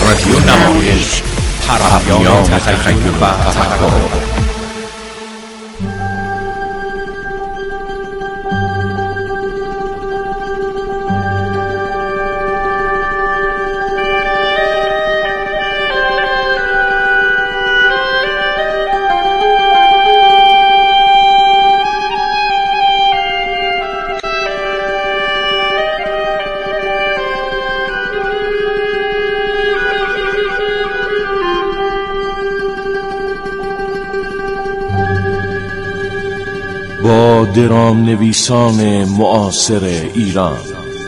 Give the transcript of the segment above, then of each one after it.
رادیو نمایش، پیام تخیل و تفکر. با درام نویسان معاصر ایران.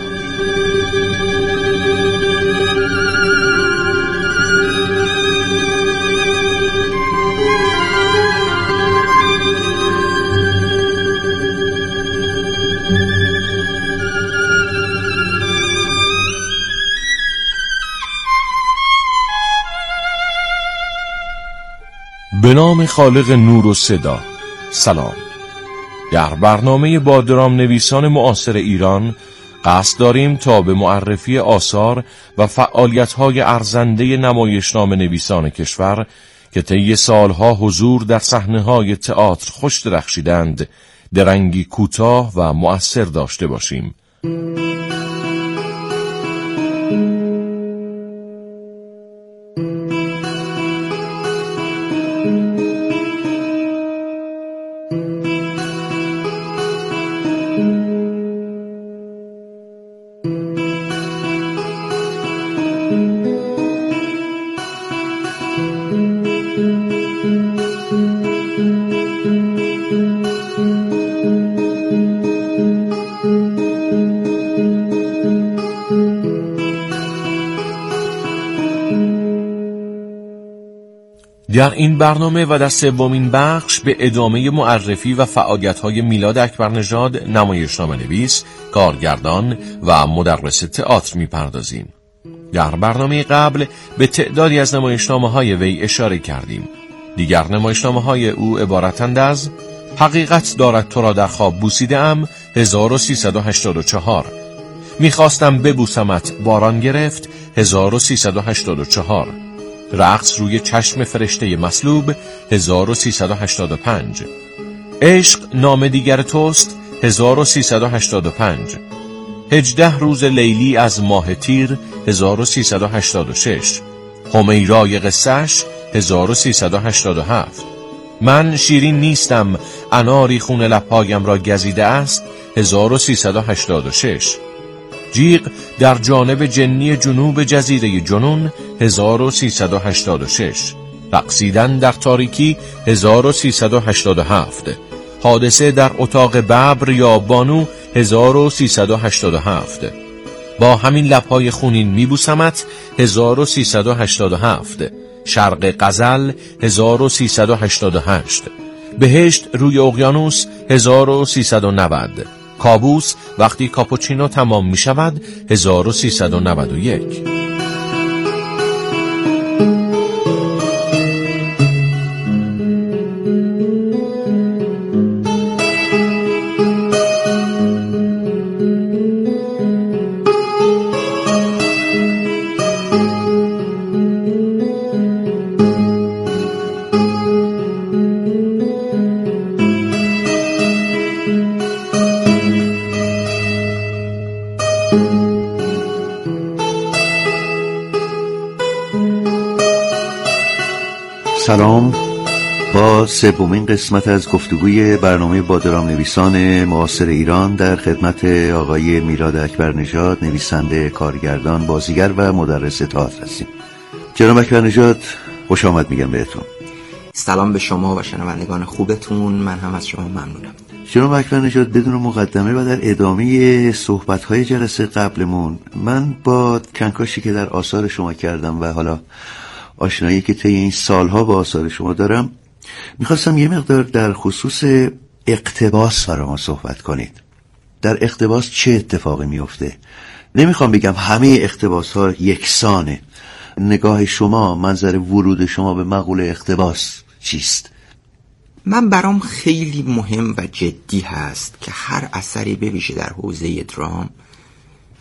به نام خالق نور و صدا. سلام. در برنامه با درام نویسان معاصر ایران قصد داریم تا به معرفی آثار و فعالیت‌های ارزنده نمایشنامه نویسان کشور که طی سالها حضور در صحنه‌های تئاتر خوش درخشیدند، درنگی کوتاه و مؤثر داشته باشیم. در این برنامه و در سومین بخش به ادامه معرفی و فعالیت‌های میلاد اکبرنژاد، نمایشنامه نویس، کارگردان و مدرس تئاتر می‌پردازیم. در برنامه قبل به تعدادی از نمایشنامه‌های وی اشاره کردیم. دیگر نمایشنامه‌های او عبارتند از حقیقت دارد تو را در خواب بوسیده‌ام 1384، می‌خواستم ببوسمت باران گرفت 1384، رقص روی چشم فرشته مصلوب 1385، عشق نام دیگر توست 1385، 18 روز لیلی از ماه تیر 1386، همیرای قصه‌اش 1387، من شیرین نیستم اناری خون لب‌هایم را گزیده است 1386، جیغ در جانب جنی جنوب جزیره جنون 1386، رقصیدن در تاریکی 1387، حادثه در اتاق ببر یا بانو 1387، با همین لب‌های خونین میبوسمت 1387، شرق غزل 1388، بهشت روی اقیانوس 1390، کابوس وقتی کاپوچینو تمام می شود 1391. سلام، با سومین قسمت از گفتگوی برنامه با درام نویسان معاصر ایران در خدمت آقای میلاد اکبرنژاد، نویسنده، کارگردان، بازیگر و مدرس تئاتر هستیم. جناب اکبرنژاد، خوش آمد میگم بهتون. سلام به شما و شنوندگان خوبتون، من هم از شما ممنونم. جناب اکبرنژاد، بدون مقدمه و در ادامه صحبت‌های جلسه قبلمون، من با کنکاشی که در آثار شما کردم و حالا آشنایی که طی این سالها با آثار شما دارم، میخواستم یه مقدار در خصوص اقتباس برای ما صحبت کنید. در اقتباس چه اتفاقی میفته؟ نمیخوام بگم همه اقتباس ها یکسانه. نگاه شما، منظر ورود شما به مقوله اقتباس چیست؟ من برام خیلی مهم و جدی هست که هر اثری، به ویژه در حوزه درام،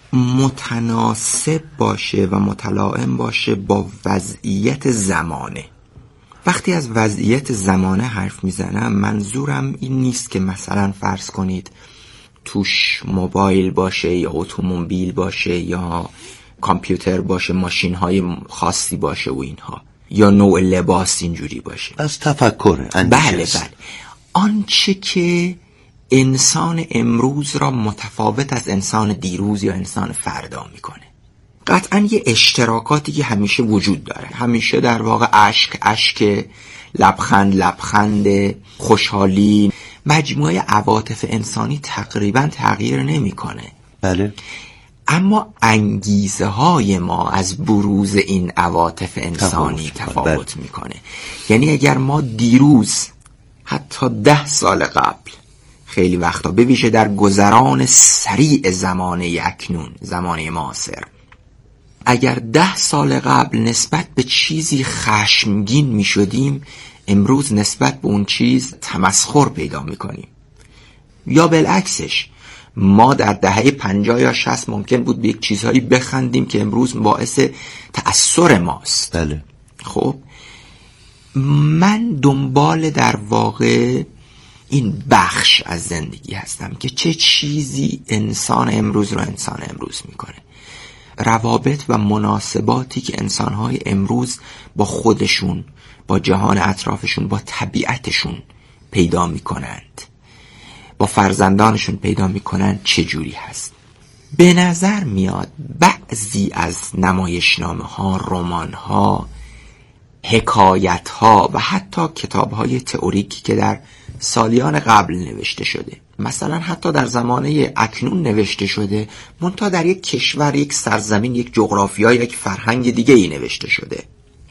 متناسب باشه و متلائم باشه با وضعیت زمانه. وقتی از وضعیت زمانه حرف میزنم منظورم این نیست که مثلا فرض کنید توش موبایل باشه یا اتومبیل باشه یا کامپیوتر باشه، ماشین های خاصی باشه و اینها، یا نوع لباس اینجوری باشه. از تفکر بله. آنچه که انسان امروز را متفاوت از انسان دیروز یا انسان فردا میکنه. قطعا یه اشتراکاتی که همیشه وجود داره، همیشه در واقع اشک، لبخند، خوشحالی، مجموعه عواطف انسانی تقریبا تغییر نمیکنه. بله. اما انگیزه های ما از بروز این عواطف انسانی تفاوت میکنه. یعنی اگر ما دیروز حتی 10 سال قبل، خیلی وقتا به ویژه در گذران سریع زمانه اکنون، زمانه معاصر، اگر 10 سال قبل نسبت به چیزی خشمگین می شدیم، امروز نسبت به اون چیز تمسخر پیدا می کنیم. یا بالعکسش، ما در دهه 50 یا 60 ممکن بود به یک چیزهایی بخندیم که امروز باعث تأثیر ماست. بله. خب من دنبال در واقع این بخش از زندگی هستم که چه چیزی انسان امروز رو انسان امروز میکنه. روابط و مناسباتی که انسانهای امروز با خودشون، با جهان اطرافشون، با طبیعتشون پیدا میکنند، با فرزندانشون پیدا میکنند، چجوری هست. به نظر میاد بعضی از نمایشنامه ها، رمان ها، حکایت ها و حتی کتاب های تئوریکی که در سالیان قبل نوشته شده، مثلا حتی در زمانه اکنون نوشته شده، منتها در یک کشور، یک سرزمین، یک جغرافیا، یک فرهنگ دیگه ای نوشته شده،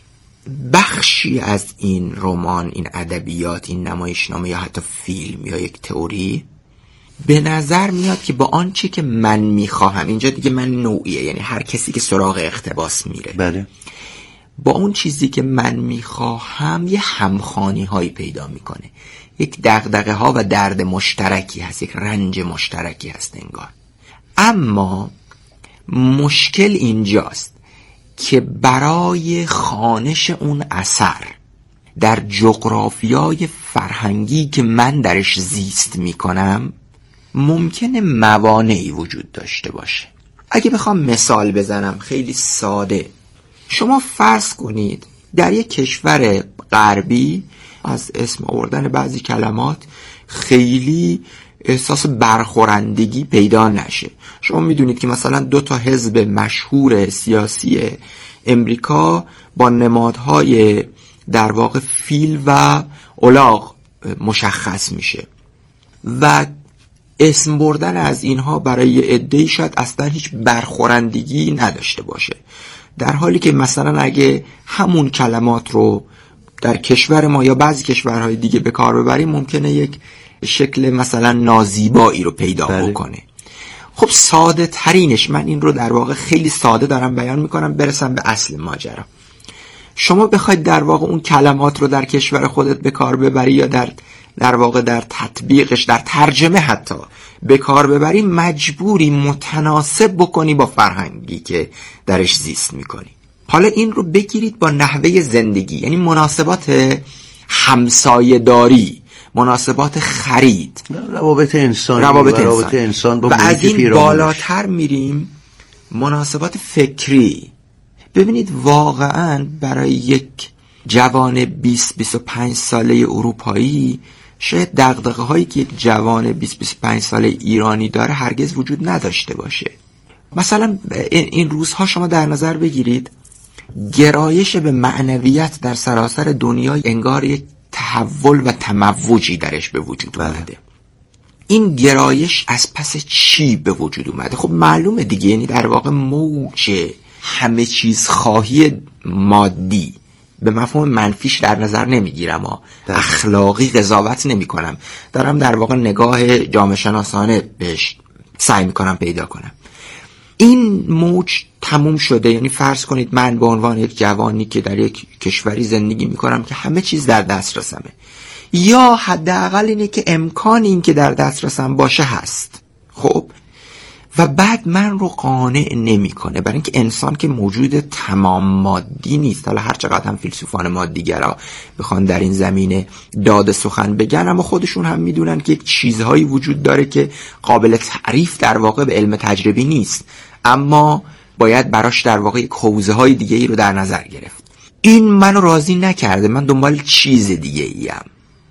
بخشی از این رمان، این ادبیات، این نمایشنامه یا حتی فیلم یا یک تئوری به نظر میاد که با آنچه که من میخواهم، اینجا دیگه من نوعیه، یعنی هر کسی که سراغ اقتباس میره، بله، با اون چیزی که من میخواهم یه همخوانی هایی پیدا میکنه، یک دغدغه ها و درد مشترکی هست، یک رنج مشترکی هست انگار. اما مشکل اینجاست که برای خوانش اون اثر در جغرافیای فرهنگی که من درش زیست میکنم ممکنه موانعی وجود داشته باشه. اگه بخوام مثال بزنم خیلی ساده، شما فرض کنید در یک کشور غربی از اسم آوردن بعضی کلمات خیلی احساس برخورندگی پیدا نشه. شما میدونید که مثلا 2 حزب مشهور سیاسی امریکا با نمادهای در واقع فیل و الاغ مشخص میشه و اسم بردن از اینها برای عده‌ای شاید اصلا هیچ برخورندگی نداشته باشه، در حالی که مثلا اگه همون کلمات رو در کشور ما یا بعضی کشورهای دیگه به کار ببریم ممکنه یک شکل مثلا نازیبایی رو پیدا بکنه. خب ساده ترینش، من این رو در واقع خیلی ساده دارم بیان میکنم برسم به اصل ماجرا. شما بخواید در واقع اون کلمات رو در کشور خودت به کار ببری یا در واقع در تطبیقش، در ترجمه حتی به کار ببری، مجبوری متناسب بکنی با فرهنگی که درش زیست میکنی. حالا این رو بگیرید با نحوه زندگی، یعنی مناسبات همسایه داری، مناسبات خرید، روابط انسان با و از این بالاتر میریم مناسبات فکری. ببینید واقعا برای یک جوان 20-25 ساله اروپایی شاید دغدغه هایی که یک جوان 20-25 ساله ایرانی داره هرگز وجود نداشته باشه. مثلا این روزها شما در نظر بگیرید گرایش به معنویت در سراسر دنیا انگار یک تحول و تموجی درش به وجود اومده. این گرایش از پس چی به وجود اومده؟ خب معلومه دیگه، یعنی در واقع موج همه چیز خواهی مادی، به مفهوم منفیش در نظر نمیگیرم، اخلاقی قضاوت نمی کنم، دارم در واقع نگاه جامعه شناسانه بهش سعی میکنم پیدا کنم. این موج تموم شده، یعنی فرض کنید من به عنوان یک جوانی که در یک کشوری زندگی میکنم که همه چیز در دسترسمه، یا حداقل اینه که امکان این که در دسترسم باشه هست. خب و بعد من رو قانع نمیکنه، برای اینکه انسان که موجود تمام مادی نیست. حالا هر چقدر هم فیلسوفان مادیگرا بخوان در این زمینه داد سخن بگن، اما خودشون هم میدونن که یک چیزهایی وجود داره که قابل تعریف در واقع به علم تجربی نیست، اما باید براش در واقع یک حوزه های دیگه ای رو در نظر گرفت. این منو راضی نکرده، من دنبال چیز دیگه ایم.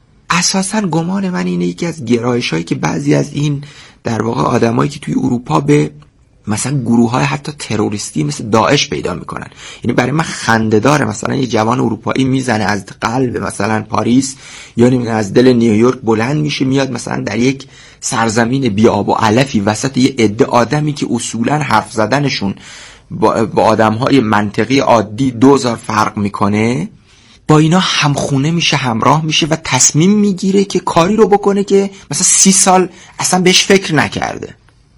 اساساً گمان من اینه یکی از گرایش هایی که بعضی از این در واقع آدمایی که توی اروپا به مثلا گروه های حتی تروریستی مثل داعش پیدا میکنن، یعنی برای من خنده داره مثلا یه جوان اروپایی میزنه از قلب مثلا پاریس یا نمیدونم از دل نیویورک بلند میشه میاد مثلا در یک سرزمین بی آب و علفی وسط یه عده آدمی که اصولا حرف زدنشون با آدمهای منطقی عادی 2000 فرق میکنه، با اینا همخونه میشه، همراه میشه و تصمیم میگیره که کاری رو بکنه که مثلا 30 سال اصلا بهش فکر نکرده.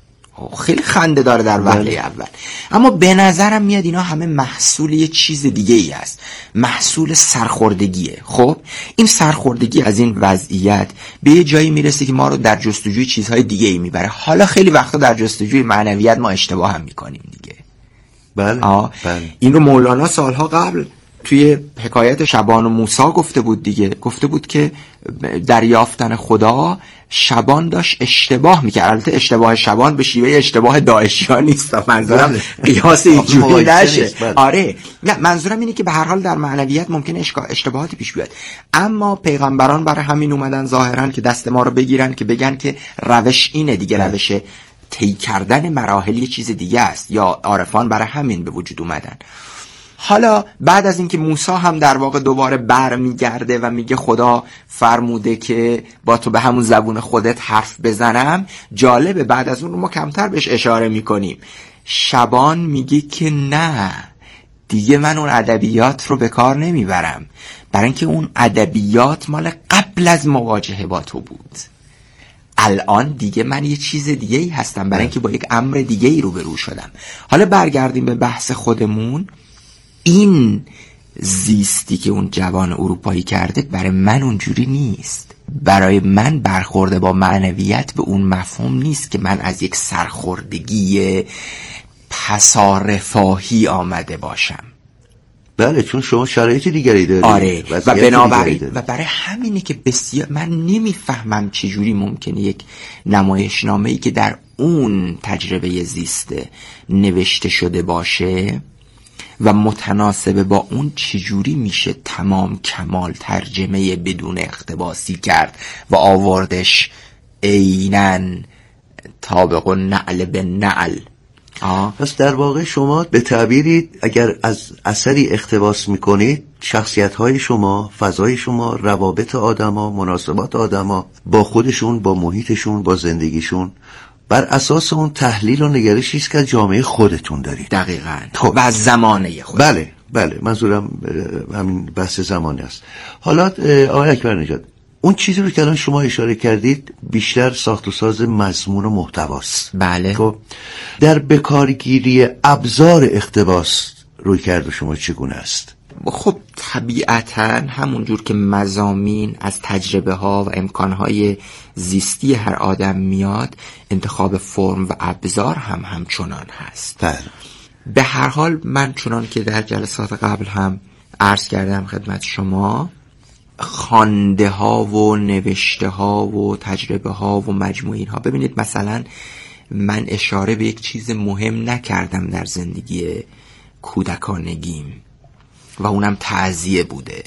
خیلی خنده داره در وهله اول، اما به نظرم میاد اینا همه محصول یه چیز دیگه ای است، محصول سرخوردگیه. خب این سرخوردگی از این وضعیت به یه جایی میرسه که ما رو در جستجوی چیزهای دیگه ای میبره. حالا خیلی وقتا در جستجوی معنویت ما اشتباه هم میکنیم دیگه. بله. این رو مولانا سالها قبل توی حکایت شبان و موسی گفته بود دیگه، گفته بود که در یافتن خدا شبان داشت اشتباه میکرد. البته اشتباه شبان به شیوه اشتباه داعشیان نیست، منظورم قیاس اینجوری نشه. آره نه، منظورم اینه که به هر حال در معنویت ممکنه اشتباهاتی پیش بیاد، اما پیغمبران برای همین اومدن ظاهرا که دست ما رو بگیرن که بگن که روش اینه دیگه، روش طی کردن مراحل یه چیز دیگه است، یا عارفان برای همین به وجود اومدن. حالا بعد از اینکه موسی هم در واقع دوباره برمیگرده و میگه خدا فرموده که با تو به همون زبون خودت حرف بزنم، جالبه بعد از اون رو ما کمتر بهش اشاره میکنیم. شبان میگه که نه دیگه من اون ادبیات رو به کار نمیبرم، برای اینکه اون ادبیات مال قبل از مواجهه با تو بود. الان دیگه من یه چیز دیگه ای هستم، برای اینکه با یک امر دیگه ای روبرو شدم. حالا برگردیم به بحث خودمون. این زیستی که اون جوان اروپایی کرده برای من اونجوری نیست. برای من برخورده با معنویت به اون مفهوم نیست که من از یک سرخوردگی پسارفاهی آمده باشم. بله، چون شما شرایط دیگری دارید. آره و بنابراین و برای همینه که بسیار من نمیفهمم چجوری ممکنه یک نمایشنامه‌ای که در اون تجربه زیست نوشته شده باشه و متناسب با اون چجوری میشه تمام کمال ترجمه بدون اقتباسی کرد و آوردش عیناً طابق النعل به نعل. پس در واقع شما به تعبیری اگر از اثری اقتباس میکنید، شخصیت‌های شما، فضای شما، روابط آدما، مناسبات آدما با خودشون، با محیطشون، با زندگیشون، بر اساس اون تحلیل و نگرشی است که جامعه خودتون دارید. دقیقاً. و از زمانه خود. بله منظورم همین بحث زمانه است. حالا آقای اکبرنژاد، اون چیزی رو که الان شما اشاره کردید بیشتر ساخت و ساز مضمون و محتواست. بله. خب در بکارگیری ابزار اقتباس روی کرده شما چگونه است؟ خب طبیعتاً همونجور که مضامین از تجربه ها و امکانهای زیستی هر آدم میاد، انتخاب فرم و ابزار هم همچنان هست. به هر حال من چنان که در جلسات قبل هم عرض کردم خدمت شما، خوانده ها و نوشته ها و تجربه ها و مجموعین ها، ببینید مثلا من اشاره به یک چیز مهم نکردم در زندگی کودکانگیم و اونم تعزیه بوده.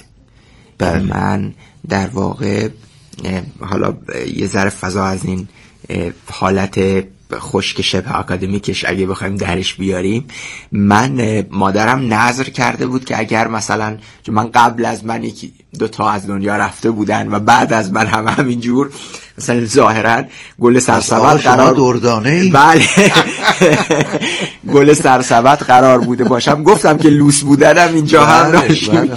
من در واقع حالا یه ذره فضا از این حالت خشک شبه اکادمیکش اگه بخوایم درش بیاریم، من مادرم نظر کرده بود که اگر مثلا من قبل از من یکی دوتا از دنیا رفته بودن و بعد از من هم همینجور مثلا ظاهرا گل سرسبد قرار دردانه، بله گل سرسبد قرار بوده باشم، گفتم که لوس بودنم اینجا هم ناشی میشه.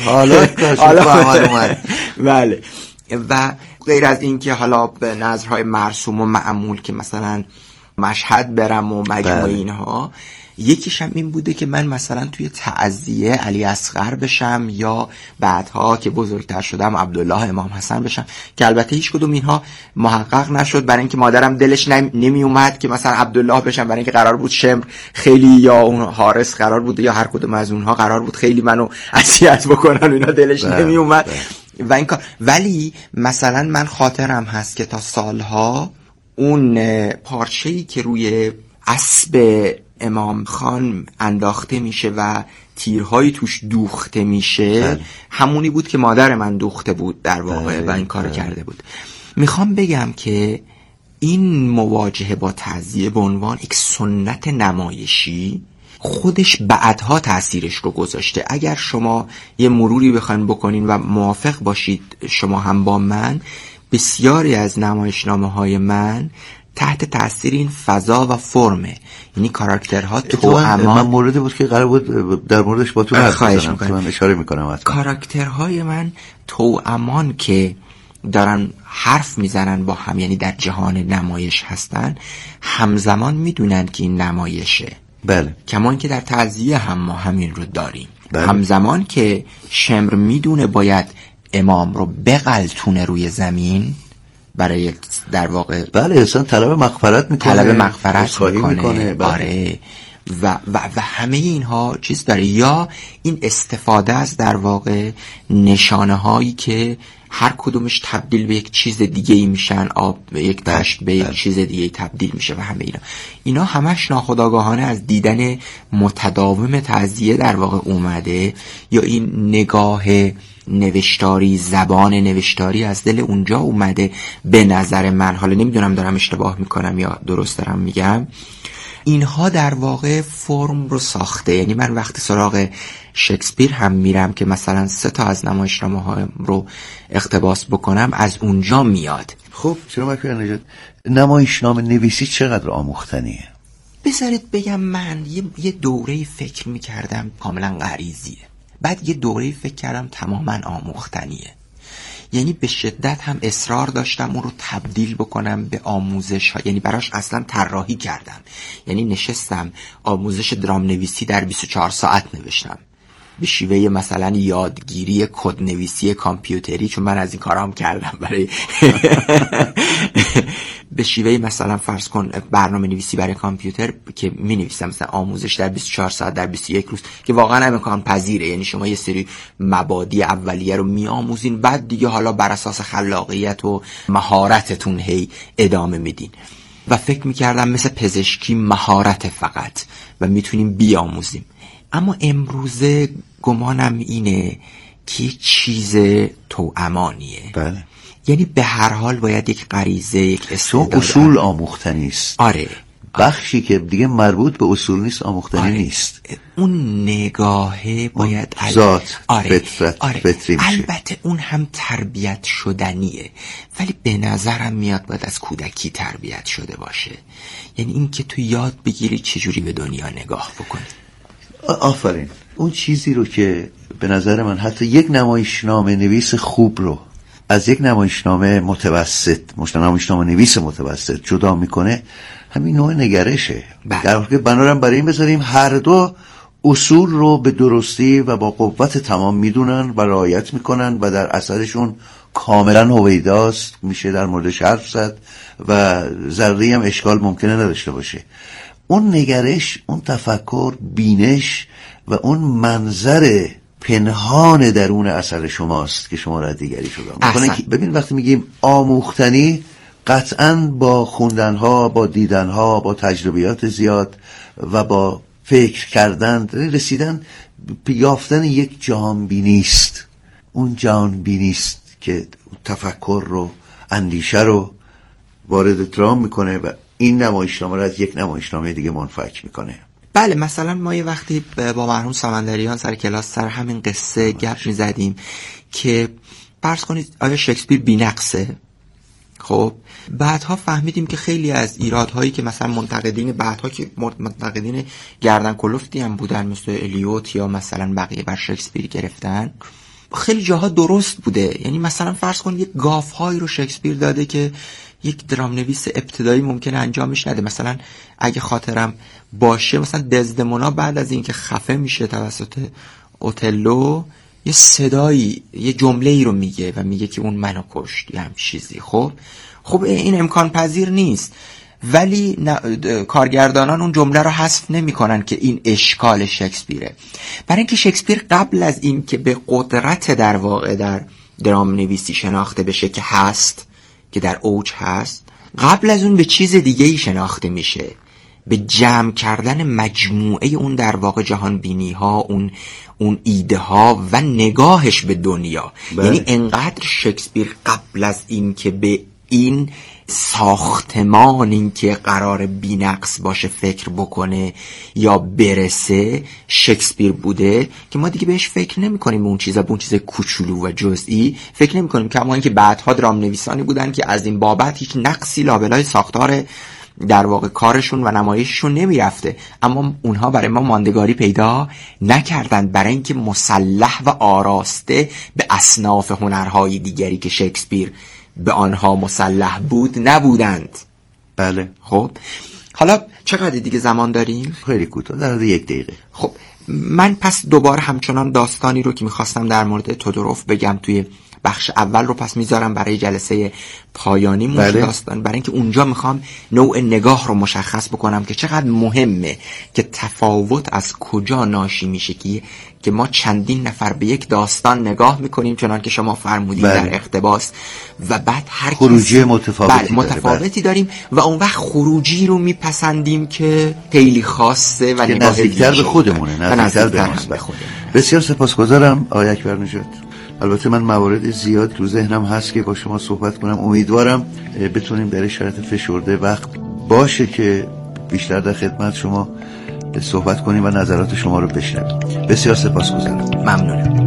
حالا بله. و غیر از این که حالا به نظرهای مرسوم و معمول که مثلا مشهد برم و مجموعه اینها. یکیش هم این بوده که من مثلا توی تعزیه علی اصغر بشم یا بعدها که بزرگتر شدم عبدالله امام حسن بشم، که البته هیچ کدوم اینها محقق نشد، برای اینکه مادرم دلش نمی اومد که مثلا عبدالله بشم، برای اینکه قرار بود شمر خیلی یا اون حارس قرار بود یا هر کدوم از اونها قرار بود خیلی منو اذیت بکنن، اینا دلش نمی اومد و این کار. ولی مثلا من خاطرم هست که تا سالها اون پارچه‌ای که روی اسب امام خان انداخته میشه و تیرهایی توش دوخته میشه همونی بود که مادر من دوخته بود در واقع و این کار کرده بود. میخوام بگم که این مواجهه با تعزیه به عنوان یک سنت نمایشی خودش بعدها تأثیرش رو گذاشته. اگر شما یه مروری بخواین بکنین و موافق باشید شما هم با من، بسیاری از نمایشنامه‌های من تحت تاثیر این فضا و فرمه، یعنی کاراکترها توامان. من موردی بود که قرار بود در موردش با تو حرف بزنم که من اشاره میکنم. کاراکترهای من توامان که دارن حرف میزنن با هم، یعنی در جهان نمایش هستن، همزمان میدونن که این نمایشه. بله. کمان که در تعزیه هم ما همین رو داریم. بله. همزمان که شمر میدونه باید امام رو بغلتونه روی زمین برای در واقع بله اصلا طلب مغفرت میکنه. بله. آره و همه اینها چیز داره، یا این استفاده از در واقع نشانه هایی که هر کدومش تبدیل به یک چیز دیگه ای میشن، آب به یک تشت به یک چیز دیگه تبدیل میشه و همه اینا همش ناخودآگاهانه از دیدن متداوم تعزیه در واقع اومده، یا این نگاه نوشتاری، زبان نوشتاری از دل اونجا اومده به نظر من. حالا نمیدونم دارم اشتباه میکنم یا درست دارم میگم. اینها در واقع فرم رو ساخته. یعنی من وقتی سراغ شکسپیر هم میرم که مثلا 3 از نمایشنامه‌ها رو اقتباس بکنم، از اونجا میاد. خب چرا نجات نمایشنامه نویسی چقدر آموختنیه؟ بذارید بگم من یه دوره فکر میکردم کاملا غریزیه، بعد یه دوره فکر کردم تماما آموختنیه. یعنی به شدت هم اصرار داشتم اون رو تبدیل بکنم به آموزش ها، یعنی براش اصلا طراحی کردم. یعنی نشستم آموزش درام نویسی در 24 ساعت نوشتم به شیوه مثلا یادگیری کد نویسی کامپیوتری، چون من از این کارا هم کردم برای به شیوه مثلا فرض کن برنامه نویسی برای کامپیوتر که می نویسم مثلا آموزش در 24 ساعت در 21 روز، که واقعا امکان پذیره. یعنی شما یه سری مبادی اولیه رو می آموزین، بعد دیگه حالا بر اساس خلاقیت و مهارتتون هی ادامه میدین. و فکر میکردم مثل پزشکی مهارت فقط و میتونیم بیاموزیم. اما امروزه گمانم اینه که چیز توامانیه. بله. یعنی به هر حال باید یک غریزه، یک استعداد، اصول آموختنی است. آره. بخشی که دیگه مربوط به اصول نیست آموختنی نیست. اون نگاهه باید ذات، فطرت، فطری میشه. البته اون هم تربیت شدنیه، ولی به نظرم میاد باید از کودکی تربیت شده باشه. یعنی این که تو یاد بگیری چجوری به دنیا نگاه بکنی. آفرین. اون چیزی رو که به نظر من حتی یک نمایشنامه نویس خوب رو از یک نمایشنامه متوسط، نمایشنامه نویس متوسط جدا میکنه، همین نوع نگرشه. در واقع بنارم برای این بذاریم هر دو اصول رو به درستی و با قوت تمام میدونن و رعایت میکنن و در اثرشون کاملا هویداست، میشه در موردش حرف زد و ذره هم اشکال ممکنه نداشته باشه. اون نگرش، اون تفکر، بینش و اون منظر پنهان درون اثر شماست که شما را دیگری شدن. ببین وقتی میگیم آموختنی، قطعاً با خوندنها، با دیدنها، با تجربیات زیاد و با فکر کردن رسیدن به یافتن یک جهانبینی است. اون جهانبینی است که تفکر رو، اندیشه رو وارد درام میکنه و این نمایشنامه رو از یک نمایشنامه دیگه منفک میکنه. بله، مثلا ما یه وقتی با مرحوم سمندریان سر کلاس سر همین قصه گپ میزدیم که فرض کنید آیا شکسپیر بی‌نقصه؟ خب بعدها فهمیدیم که خیلی از ایرادهایی که مثلا منتقدین گردن کلفتی هم بودن مثل الیوت یا مثلا بقیه بر شکسپیر گرفتن، خیلی جاها درست بوده. یعنی مثلا فرض کن یک گافهایی رو شکسپیر داده که یک درام نویس ابتدایی ممکنه انجامش نده. مثلا اگه خاطرم باشه مثلا دزدمونا بعد از اینکه خفه میشه توسط اوتلو یه صدایی یه جمله‌ای رو میگه و میگه که اون منو کشت یا هم چیزی. خب این امکان پذیر نیست، ولی کارگردانان اون جمله رو حذف نمی‌کنن که این اشکال شکسپیره. برای اینکه شکسپیر قبل از این که به قدرت در واقع در درام نویسی شناخته بشه که هست، که در اوج هست، قبل از اون به چیز دیگه‌ای شناخته میشه، به جمع کردن مجموعه اون در واقع جهان بینی ها، اون ایده ها و نگاهش به دنیا. یعنی انقدر شکسپیر قبل از این که به این ساختمان این که قرار بی‌نقص باشه فکر بکنه یا برسه شکسپیر بوده که ما دیگه بهش فکر نمی کنیم، اون چیزا، اون چیز کوچولو و جزئی فکر نمی کنیم. کما اینکه بعدها درام نویسانی بودن که از این بابت هیچ نقصی لابلای ساختار در واقع کارشون و نمایششون نمیرفته، اما اونها برای ما ماندگاری پیدا نکردن، برای اینکه مسلح و آراسته به اصناف هنرهای دیگری که شکسپیر به آنها مسلح بود نبودند. بله. خب حالا چقدر دیگه زمان داریم؟ خیلی کوتاه، در حد 1 دقیقه. خب من پس دوباره همچنان داستانی رو که میخواستم در مورد تودوروف بگم توی بخش اول رو پس میذارم برای جلسه پایانی داستان، برای اینکه اونجا میخوام نوع نگاه رو مشخص بکنم که چقدر مهمه که تفاوت از کجا ناشی میشه که ما چندین نفر به یک داستان نگاه میکنیم چنان که شما فرمودید در اقتباس و بعد هر خروجی متفاوتی داریم و اون وقت خروجی رو میپسندیم که خیلی خاصه و نزدیکتر به خودمونه، نزدیکتر به خودمون. بسیار سپاسگزارم آقای اکبرنژاد. البته من موارد زیاد تو ذهنم هست که با شما صحبت کنم، امیدوارم بتونیم در شرایط فشرده وقت باشه که بیشتر در خدمت شما صحبت کنیم و نظرات شما رو بشنویم. بسیار سپاسگزارم. ممنونم.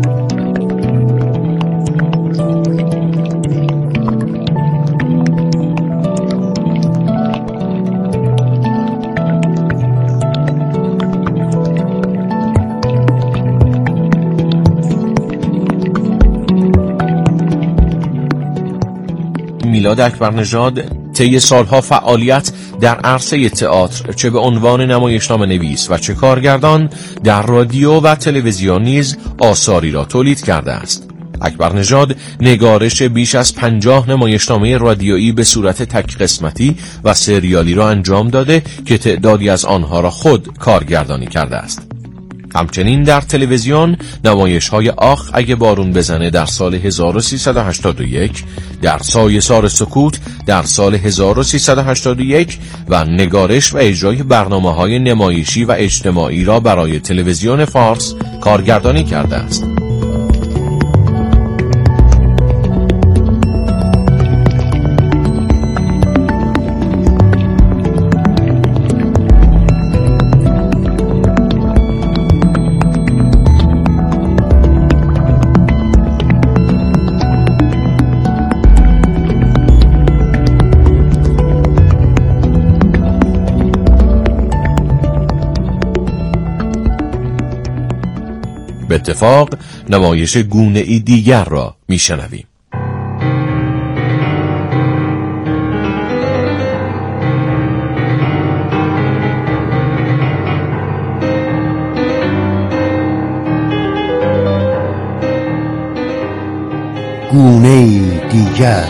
میلاد اکبرنژاد طی سالها فعالیت در عرصه تئاتر چه به عنوان نمایشنامه نویس و چه کارگردان در رادیو و تلویزیون نیز آثاری را تولید کرده است. اکبرنژاد نگارش بیش از 50 نمایشنامه رادیویی به صورت تک قسمتی و سریالی را انجام داده که تعدادی از آنها را خود کارگردانی کرده است. همچنین در تلویزیون نمایش‌های آخ اگه بارون بزنه در سال 1381، در سایه‌سار سکوت در سال 1381 و نگارش و اجرای برنامه‌های نمایشی و اجتماعی را برای تلویزیون فارس کارگردانی کرده است. به اتفاق نمایش گونه‌ای دیگر را میشنویم. گونه‌ای دیگر،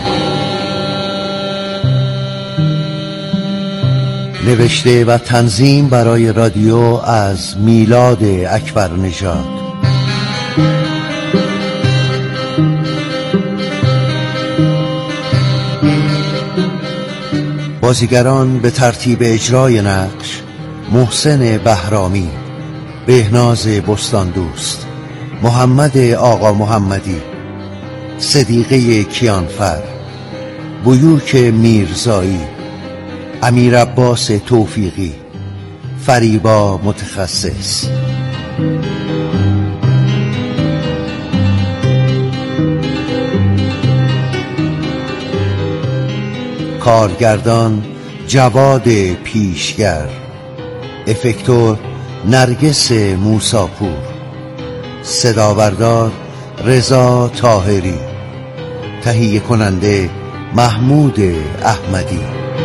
نوشته و تنظیم برای رادیو از میلاد اکبرنژاد. بازیگران به ترتیب اجرای نقش: محسن بهرامی، بهناز بستاندوست، محمد آقا محمدی، صدیقه کیانفر، بیوک میرزایی، امیر عباس توفیقی، فریبا متخصص. کارگردان جواد پیشگر، افکتور نرگس موساپور، صداوردار رضا طاهری، تهیه کننده محمود احمدی.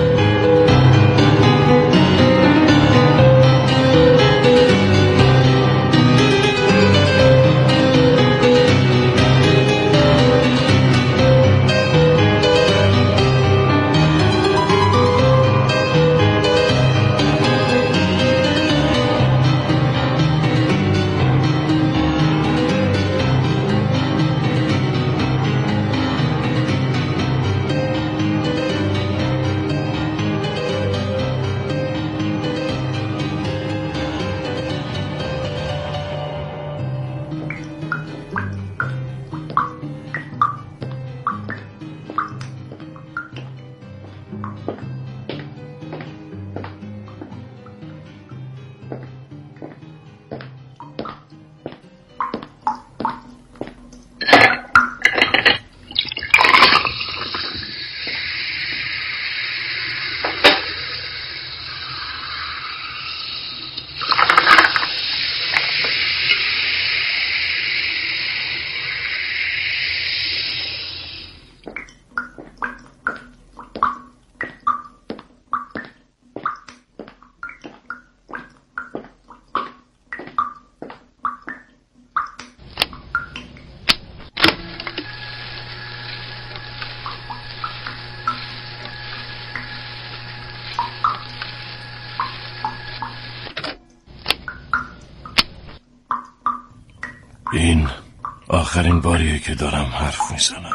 این آخرین باریه که دارم حرف میزنم.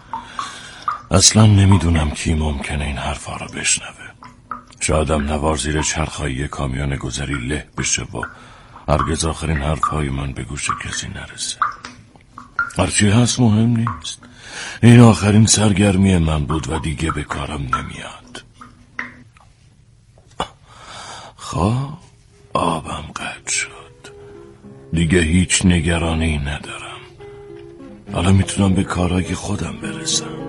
اصلا نمیدونم کی ممکنه این حرفا رو بشنوه. شایدم نوار زیر چرخایی کامیون گذری له بشه و هرگز آخرین حرفهای من به گوش کسی نرسه. هرچی هست مهم نیست. این آخرین سرگرمی من بود و دیگه به کارم نمیاد. خب آبم قطع شد. دیگه هیچ نگرانی ندارم. حالا میتونم به کارهای خودم برسم.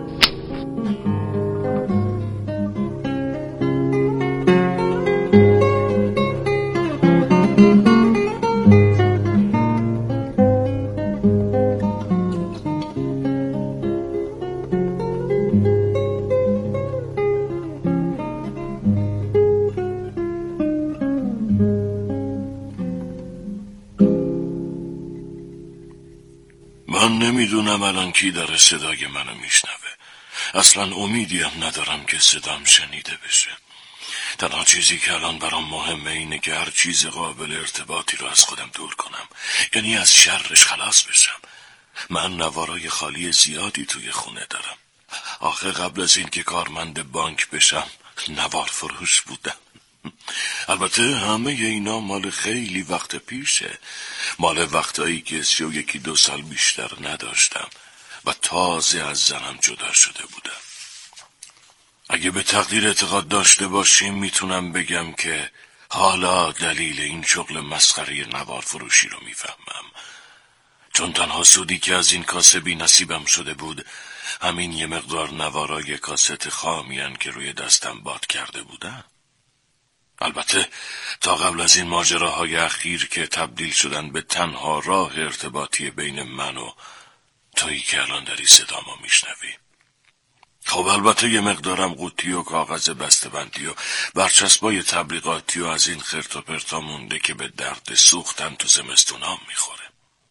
من نمیدونم الان کی داره صدای منو میشنوه. اصلا امیدی هم ندارم که صدام شنیده بشه. تنها چیزی که الان برام مهمه اینه که هر چیز قابل ارتباطی رو از خودم دور کنم، یعنی از شرش خلاص بشم. من نوارای خالی زیادی توی خونه دارم. آخه قبل از این که کارمند بانک بشم نوار فروش بودم. البته همه اینا مال خیلی وقت پیشه، مال وقتایی که 31-2 سال بیشتر نداشتم و تازه از زنم جدا شده بودم. اگه به تقدیر اعتقاد داشته باشیم میتونم بگم که حالا دلیل این شغل مسخره نوار فروشی رو میفهمم. چون تنها سودی که از این کاسبی نصیبم شده بود همین یه مقدار نوارای کاست خامین که روی دستم باد کرده بودن. البته تا قبل از این ماجراهای اخیر که تبدیل شدن به تنها راه ارتباطی بین من و تویی که الان داری صدامو میشنوی. خب البته یه مقدارم قوطی و کاغذ بسته‌بندی و برچسبای تبلیغاتی و از این خرت و پرتا مونده که به درد سوختن تو زمستونام میخوره.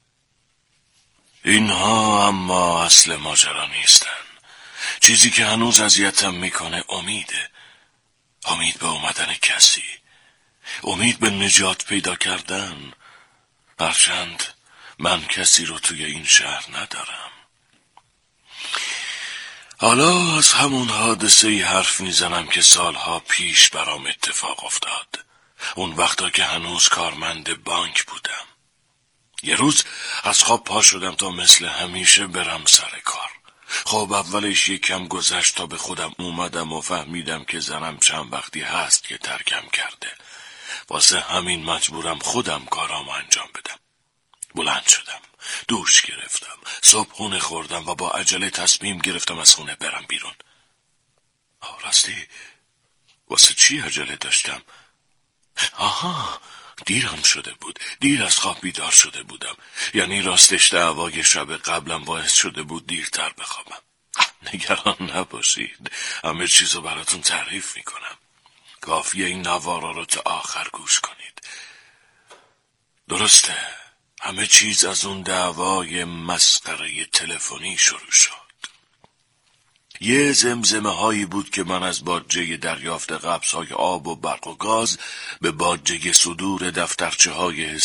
اینها اما اصل ماجرا نیستن. چیزی که هنوز اذیتم میکنه امیده. امید به اومدن کسی، امید به نجات پیدا کردن. هرچند من کسی رو توی این شهر ندارم. حالا از همون حادثه‌ای حرف میزنم که سالها پیش برام اتفاق افتاد. اون وقتا که هنوز کارمند بانک بودم. یه روز از خواب پا شدم تا مثل همیشه برم سر کار. خب اولش یکم گذشت تا به خودم اومدم و فهمیدم که زنم چند وقتی هست که ترکم کرده. واسه همین مجبورم خودم کارامو انجام بدم. بلند شدم، دوش گرفتم، صبحونه خوردم و با عجله تصمیم گرفتم از خونه برم بیرون. راستی واسه چی عجله داشتم؟ آها، دیرم شده بود. دیر از خواب بیدار شده بودم. یعنی راستش دعوای شب قبلم باعث شده بود دیرتر بخوابم. نگران نباشید، همه چیزو براتون تعریف میکنم. کافیه این نوارا رو تا آخر گوش کنید. درسته، همه چیز از اون دعوای مسخره تلفنی شروع شد. یه زمزمه هایی بود که من از باجه دریافت قبض های آب و برق و گاز به باجه صدور دفترچه های